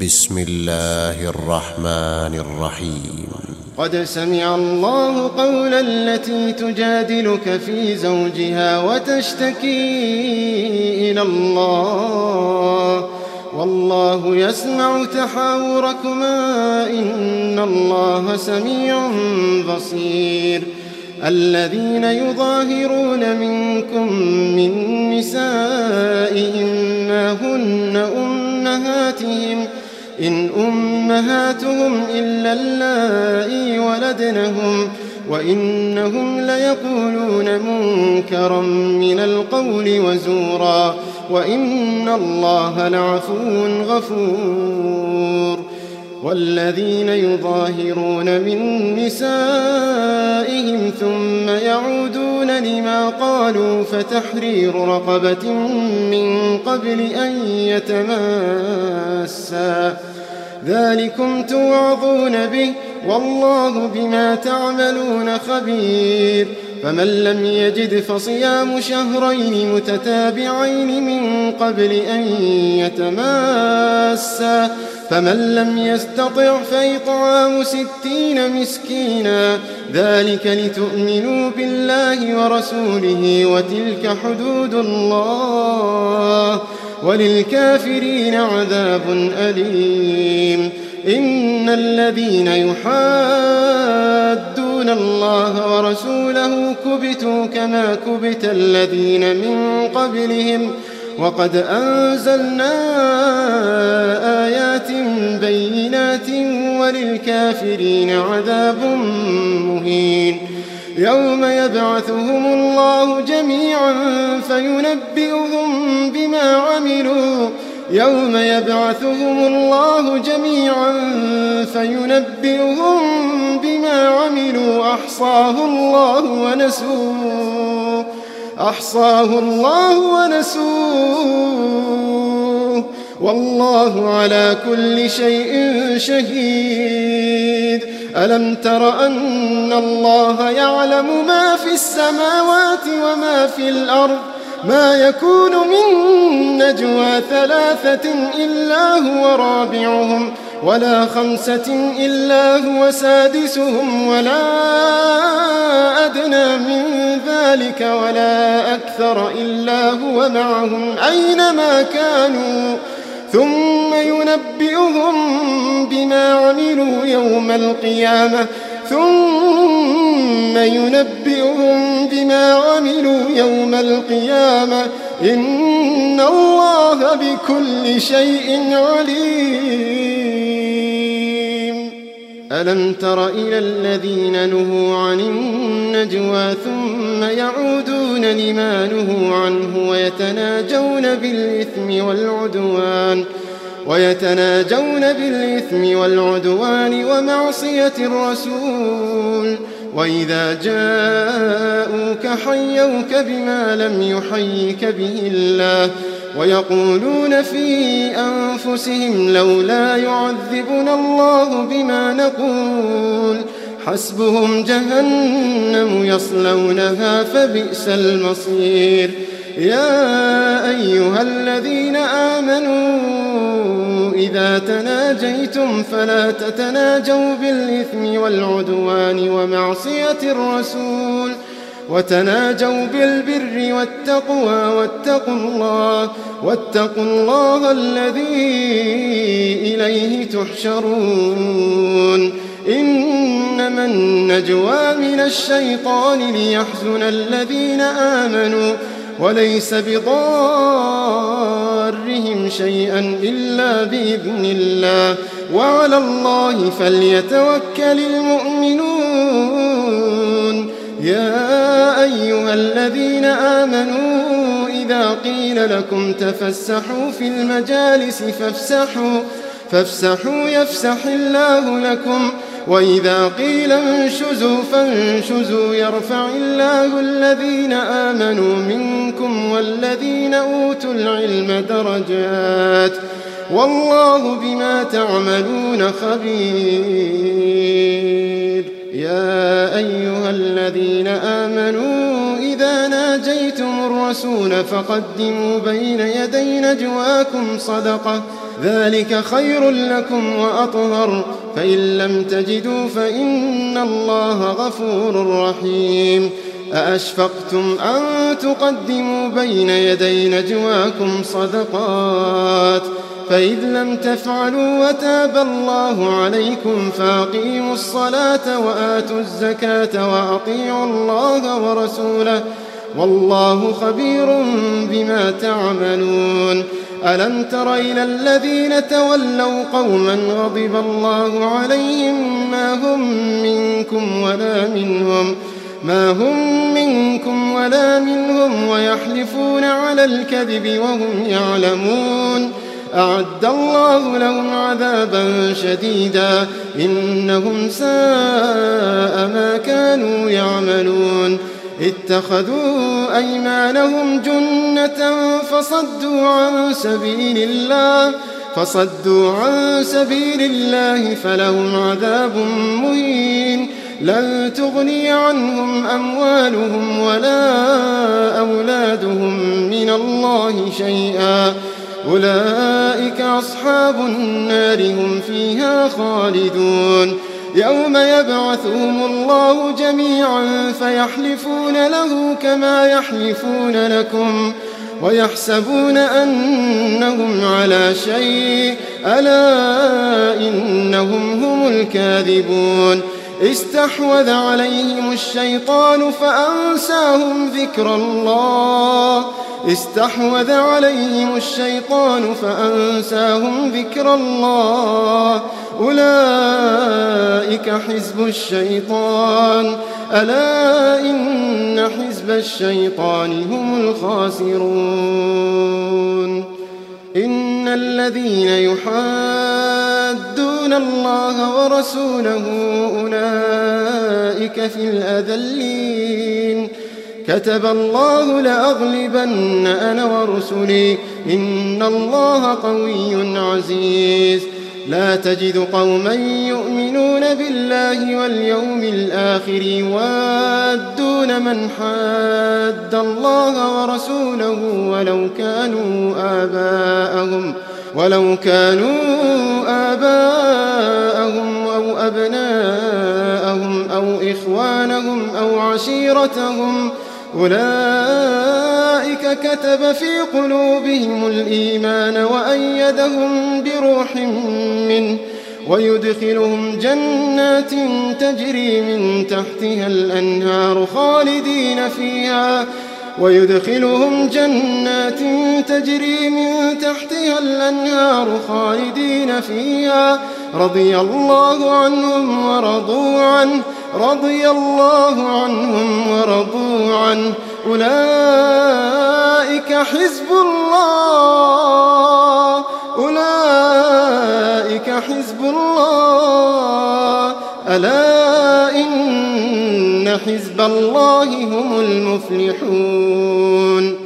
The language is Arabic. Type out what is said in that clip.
بسم الله الرحمن الرحيم. قد سمع الله قول التي تجادلك في زوجها وتشتكي إلى الله والله يسمع تحاوركما إن الله سميع بصير. الذين يظاهرون منكم من نسائهم ما هن أمهاتهم إن أمهاتهم إلا اللائي ولدنهم وإنهم ليقولون منكرا من القول وزورا وإن الله لعفو غفور. والذين يظاهرون من نسائهم ثم يعودون لما قالوا فتحرير رقبة من قبل أن يتماسا ذلكم توعظون به والله بما تعملون خبير. فمن لم يجد فصيام شهرين متتابعين من قبل أن يتماسا فمن لم يستطع فإطعام 60 مسكينا ذلك لتؤمنوا بالله ورسوله وتلك حدود الله وللكافرين عذاب أليم. إن الذين يحادون الله ورسوله كبتوا كما كبت الذين من قبلهم وقد أنزلنا آيات بينات وللكافرين عذاب مهين. يوم يبعثهم الله جميعا فينبئهم بما عملوا أحصاه الله ونسوه والله على كل شيء شهيد. ألم تر أن الله يعلم ما في السماوات وما في الأرض ما يكون من نجوى 3 إلا هو رابعهم ولا 5 إلا هو سادسهم ولا أدنى من ذلك ولا أكثر إلا هو معهم أينما كانوا ثم ينبئهم بما عملوا يوم القيامة إن الله بكل شيء عليم. ألم تر إلى الذين نهوا عن النجوى ثم يعودون لما نهوا عنه ويتناجون بالإثم والعدوان ومعصية الرسول وإذا جاءوك حيوك بما لم يحيك به الله ويقولون في أنفسهم لولا يعذبنا الله بما نقول حسبهم جهنم يصلونها فبئس المصير. يا أيها الذين آمنوا إذا تناجيتم فلا تتناجوا بالإثم والعدوان ومعصية الرسول وتناجوا بالبر والتقوى واتقوا الله الذي إليه تحشرون. إنما النجوى من الشيطان ليحزن الذين آمنوا وليس بضارهم شيئا إلا بإذن الله وعلى الله فليتوكل المؤمنون. يا أيها الذين آمنوا إذا قيل لكم تفسحوا في المجالس فافسحوا يفسح الله لكم وإذا قيل انشزوا فانشزوا يرفع الله الذين آمنوا منكم والذين أوتوا العلم درجات والله بما تعملون خبير. يا أيها الذين آمنوا إذا ناجيتم الرسول فقدموا بين يدي نجواكم صدقة ذلك خير لكم وأطهر، فإن لم تجدوا فإن الله غفور رحيم. أأشفقتم أن تقدموا بين يدي نجواكم صدقات، فإذ لم تفعلوا وتاب الله عليكم فأقيموا الصلاة وآتوا الزكاة وأطيعوا الله ورسوله والله خبير بما تعملون. ألم تر إلى الذين تولوا قوما غضب الله عليهم ما هم منكم ولا منهم ويحلفون على الكذب وهم يعلمون. أعد الله لهم عذابا شديدا إنهم ساء ما كانوا يعملون. اتخذوا أيمانهم جنة فصدوا عن سبيل الله فلهم عذاب مهين. لن تغني عنهم أموالهم ولا أولادهم من الله شيئا، أولئك أصحاب النار هم فيها خالدون. يوم يبعثهم الله جميعا فيحلفون له كما يحلفون لكم ويحسبون أنهم على شيء، ألا إنهم هم الكاذبون. استحوذ عليهم الشيطان فأنساهم ذكر الله أولئك حزب الشيطان، ألا إن حزب الشيطان هم الخاسرون. إن الذين يحادون الله ورسوله أولئك في الأذلين. كتب الله لأغلبن أنا ورسلي إن الله قوي عزيز. لا تجد قوما يؤمنون بالله واليوم الآخر يوادون من حاد الله ورسوله ولو كانوا آباءهم أو أبناءهم أو إخوانهم أو عشيرتهم، أولئك كتب في قلوبهم الإيمان وأيدهم بروح منه ويدخلهم جنات تجري من تحتها الأنهار خالدين فيها رضي الله عنهم ورضوا عنه أولئك حزب الله ألا إن حزب الله هم المفلحون.